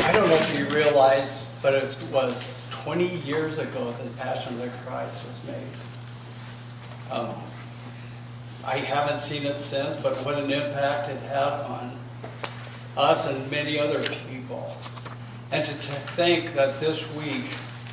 I don't know if you realize, but it was 20 years ago that the Passion of the Christ was made. I haven't seen it since, but what an impact it had on us and many other people. And to think that this week,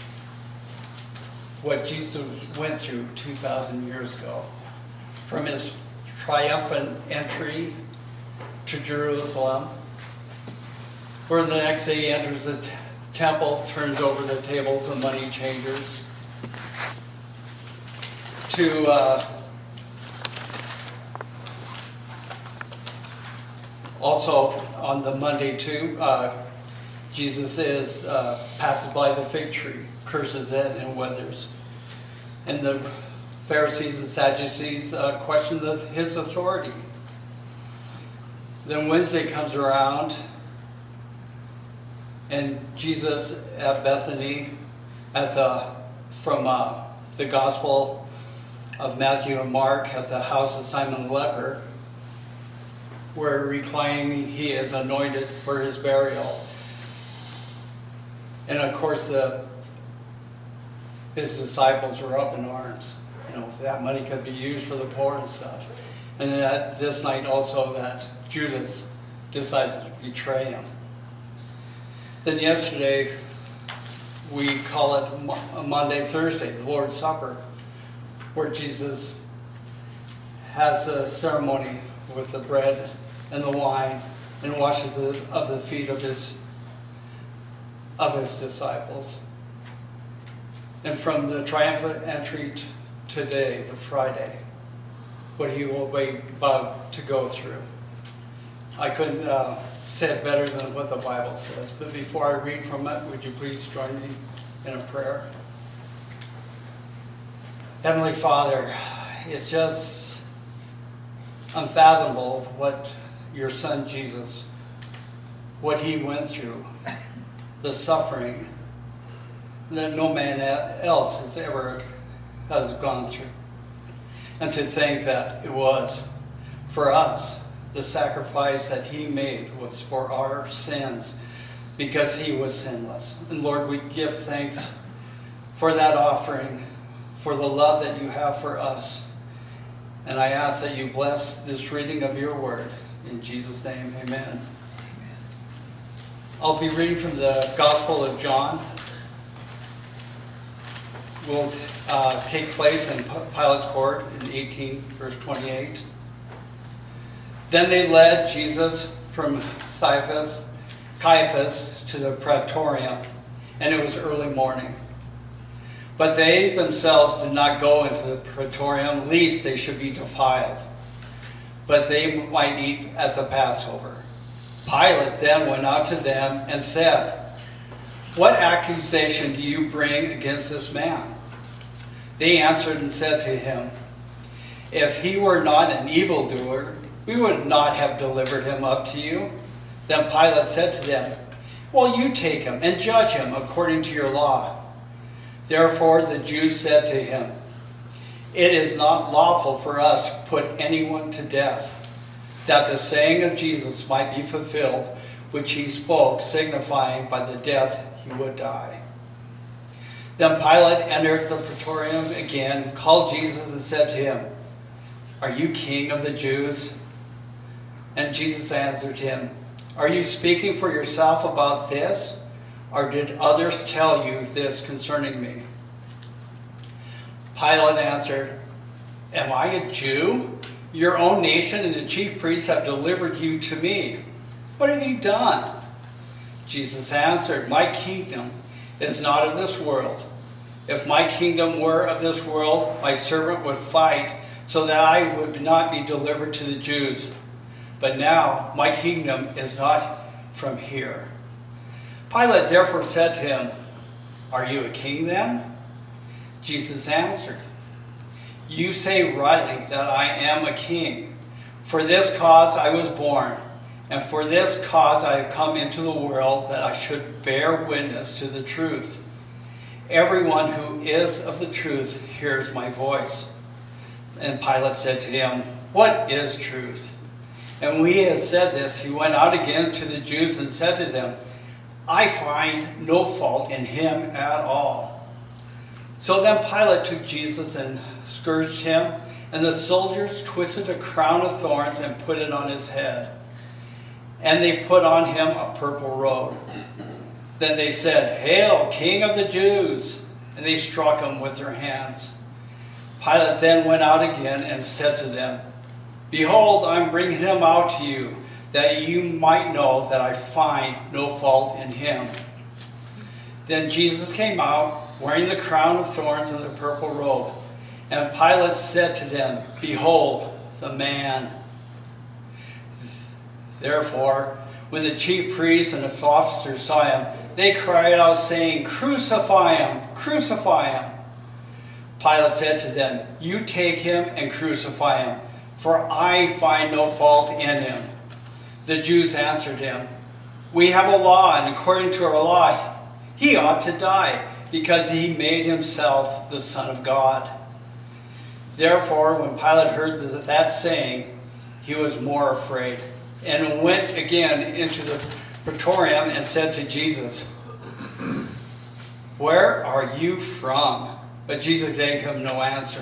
what Jesus went through 2,000 years ago, from his triumphant entry to Jerusalem, where the next day he enters the temple, turns over the tables of money changers, to also on the Monday too, Jesus passes by the fig tree, curses it, and withers. And the Pharisees and Sadducees question his authority. Then Wednesday comes around, and Jesus at Bethany, from the Gospel of Matthew and Mark, at the house of Simon the leper, where reclining he is anointed for his burial. And of course, his disciples were up in arms. That money could be used for the poor and stuff. And then this night also that Judas decides to betray him. Then yesterday, we call it Monday, Thursday, the Lord's Supper, where Jesus has the ceremony with the bread and the wine and washes of the feet of his disciples. And from the triumphant entry today, the Friday, what he will be about to go through. I couldn't say it better than what the Bible says, but before I read from it, would you please join me in a prayer? Heavenly Father, it's just unfathomable what your son Jesus, what he went through, the suffering that no man else has gone through. And to think that it was for us, the sacrifice that he made was for our sins because he was sinless. And Lord, we give thanks for that offering, for the love that you have for us. And I ask that you bless this reading of your word. In Jesus' name, amen. I'll be reading from the Gospel of John. Will take place in Pilate's court in 18, verse 28. Then they led Jesus from Caiaphas to the praetorium, and it was early morning. But they themselves did not go into the praetorium, lest they should be defiled, but they might eat at the Passover. Pilate then went out to them and said, "What accusation do you bring against this man?" They answered and said to him, "If he were not an evildoer, we would not have delivered him up to you." Then Pilate said to them, "Well, you take him and judge him according to your law." Therefore the Jews said to him, "It is not lawful for us to put anyone to death, that the saying of Jesus might be fulfilled, which he spoke, signifying by the death he would die." Then Pilate entered the praetorium again, called Jesus, and said to him, "Are you king of the Jews?" And Jesus answered him, "Are you speaking for yourself about this, or did others tell you this concerning me?" Pilate answered, "Am I a Jew? Your own nation and the chief priests have delivered you to me. What have you done?" Jesus answered, "My kingdom is not of this world. If my kingdom were of this world, my servant would fight so that I would not be delivered to the Jews. But now my kingdom is not from here." Pilate therefore said to him, "Are you a king then?" Jesus answered, "You say rightly that I am a king. For this cause I was born, and for this cause I have come into the world, that I should bear witness to the truth. Everyone who is of the truth hears my voice." And Pilate said to him, "What is truth?" And when he had said this, he went out again to the Jews and said to them, I find no fault in him at all." So then Pilate took Jesus and scourged him, and the soldiers twisted a crown of thorns and put it on his head. And they put on him a purple robe. Then they said, "Hail, King of the Jews!" And they struck him with their hands. Pilate then went out again and said to them, "Behold, I am bringing him out to you, that you might know that I find no fault in him." Then Jesus came out, wearing the crown of thorns and the purple robe. And Pilate said to them, "Behold, the man." Therefore, when the chief priests and the officers saw him, they cried out, saying, "Crucify him! Crucify him!" Pilate said to them, "You take him and crucify him, for I find no fault in him." The Jews answered him, "We have a law, and according to our law, he ought to die, because he made himself the Son of God." Therefore, when Pilate heard that saying, he was more afraid, and went again into the praetorium and said to Jesus, "Where are you from?" But Jesus gave him no answer.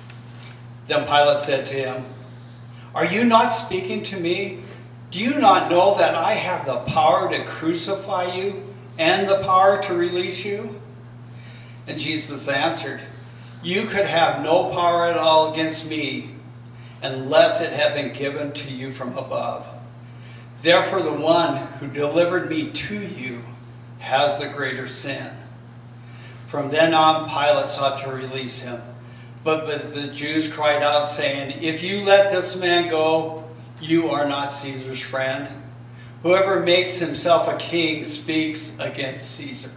Then Pilate said to him, "Are you not speaking to me? Do you not know that I have the power to crucify you and the power to release you?" And Jesus answered, "You could have no power at all against me unless it had been given to you from above. Therefore, the one who delivered me to you has the greater sin." From then on, Pilate sought to release him. But the Jews cried out, saying, "If you let this man go, you are not Caesar's friend. Whoever makes himself a king speaks against Caesar."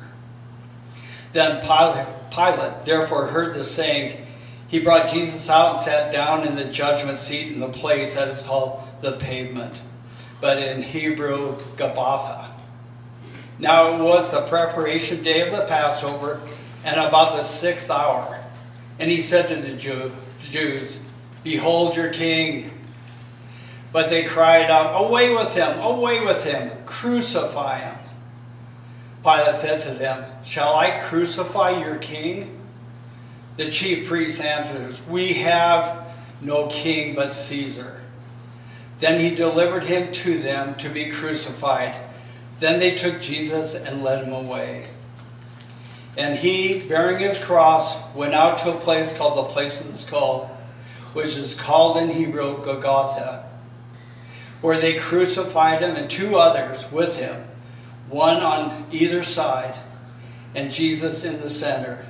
Then Pilate therefore heard the saying. He brought Jesus out and sat down in the judgment seat in the place that is called the Pavement, but in Hebrew, Gabbatha. Now it was the preparation day of the Passover, and about the 6th hour. And he said to the Jews, "Behold your king." But they cried out, "Away with him! Away with him! Crucify him!" Pilate said to them, "Shall I crucify your king?" The chief priest answers, "We have no king but Caesar." Then he delivered him to them to be crucified. Then they took Jesus and led him away. And he, bearing his cross, went out to a place called the Place of the Skull, which is called in Hebrew Golgotha, where they crucified him and 2 others with him, one on either side, and Jesus in the center.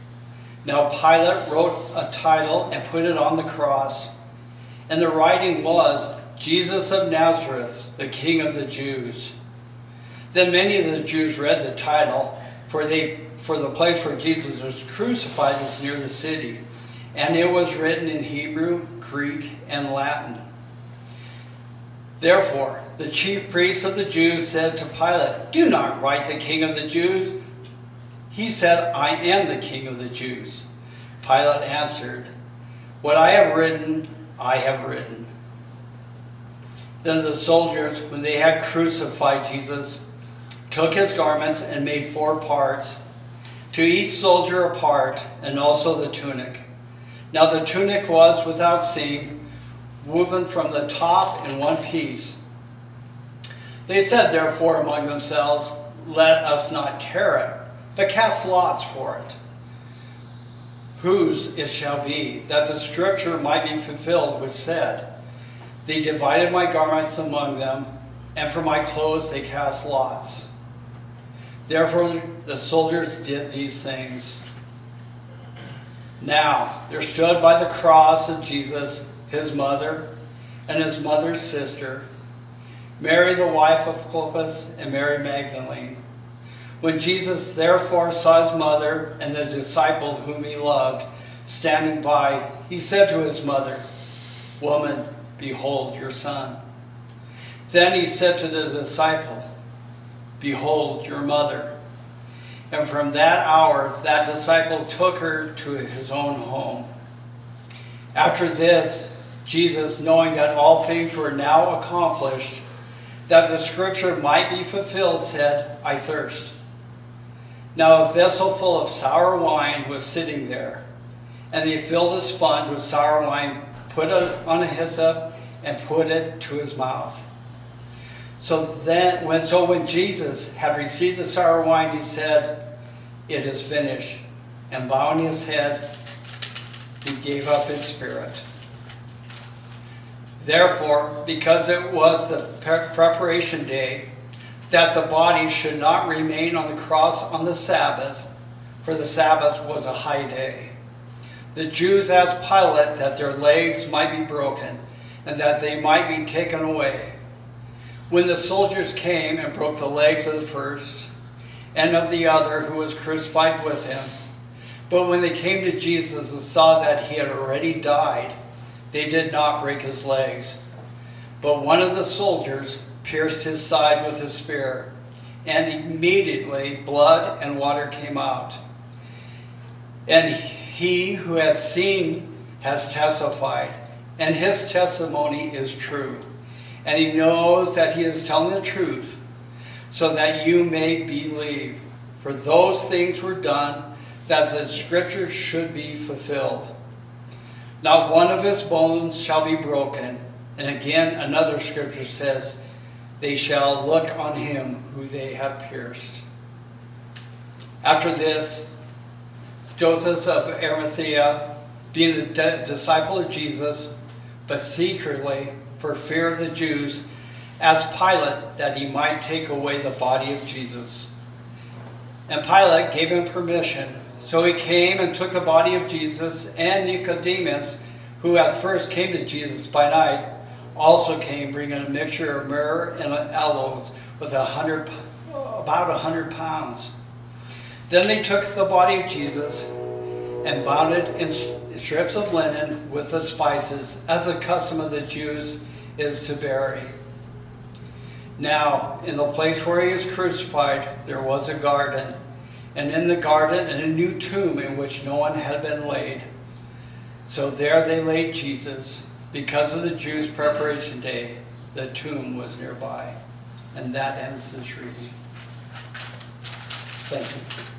Now Pilate wrote a title and put it on the cross, and the writing was, "Jesus of Nazareth, the King of the Jews." Then many of the Jews read the title, for the place where Jesus was crucified was near the city, and it was written in Hebrew, Greek, and Latin. Therefore, the chief priests of the Jews said to Pilate, "Do not write the King of the Jews." He said, "I am the King of the Jews." Pilate answered, "What I have written, I have written." Then the soldiers, when they had crucified Jesus, took his garments and made 4 parts, to each soldier a part, and also the tunic. Now the tunic was without seam, woven from the top in one piece. They said therefore among themselves, "Let us not tear it, but cast lots for it, whose it shall be, that the scripture might be fulfilled, which said, 'They divided my garments among them, and for my clothes they cast lots.'" Therefore the soldiers did these things. Now there stood by the cross of Jesus his mother and his mother's sister, Mary the wife of Clopas, and Mary Magdalene. When Jesus therefore saw his mother and the disciple whom he loved standing by, he said to his mother, "Woman, behold your son." Then he said to the disciple, "Behold your mother." And from that hour, that disciple took her to his own home. After this, Jesus, knowing that all things were now accomplished, that the scripture might be fulfilled, said, "I thirst." Now a vessel full of sour wine was sitting there, and they filled a sponge with sour wine, put it on a hyssop, and put it to his mouth. So when Jesus had received the sour wine, he said, "It is finished." And bowing his head, he gave up his spirit. Therefore, because it was the preparation day, that the body should not remain on the cross on the Sabbath, for the Sabbath was a high day, the Jews asked Pilate that their legs might be broken and that they might be taken away. When the soldiers came and broke the legs of the first and of the other who was crucified with him, but when they came to Jesus and saw that he had already died, they did not break his legs. But one of the soldiers pierced his side with a spear, and immediately blood and water came out. And he who has seen has testified, and his testimony is true. And he knows that he is telling the truth, so that you may believe. For those things were done, that the scripture should be fulfilled. Not one of his bones shall be broken. And again, another scripture says, they shall look on him who they have pierced. After this, Joseph of Arimathea, being a disciple of Jesus, but secretly, for fear of the Jews, asked Pilate that he might take away the body of Jesus. And Pilate gave him permission. So he came and took the body of Jesus, and Nicodemus, who at first came to Jesus by night, also came bringing a mixture of myrrh and aloes with about 100 pounds. Then they took the body of Jesus and bound it in strips of linen with the spices, as the custom of the Jews is to bury. Now, in the place where he was crucified, there was a garden, and in the garden a new tomb in which no one had been laid. So there they laid Jesus. Because of the Jews' preparation day, the tomb was nearby. And that ends this reading. Thank you.